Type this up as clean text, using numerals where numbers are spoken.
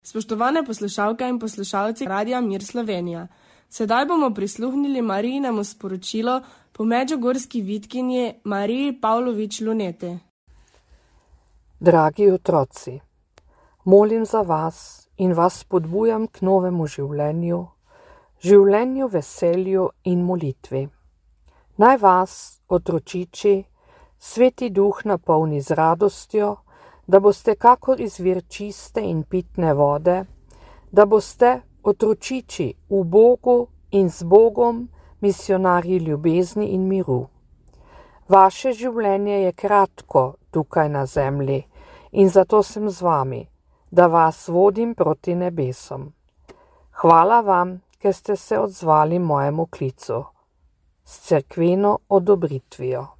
Spoštovane poslušalke in poslušalci Radia Mir Slovenija. Sedaj bomo prisluhnili Marijinemu sporočilu po medžugorski vitkinji Mariji Pavlović Luneti. Dragi otroci, molim za vas in vas spodbujam k novemu življenju, življenju veselju in molitvi. Naj vas, otročiči, Sveti Duh napolni z radostjo, da boste kakor izvir čiste in pitne vode, da boste, otročiči, v Bogu in z Bogom misionarji ljubezni in miru. Vaše življenje je kratko tukaj na zemlji in zato sem z vami, da vas vodim proti nebesom. Hvala vam, ker ste se odzvali mojemu klicu s cerkveno odobritvijo.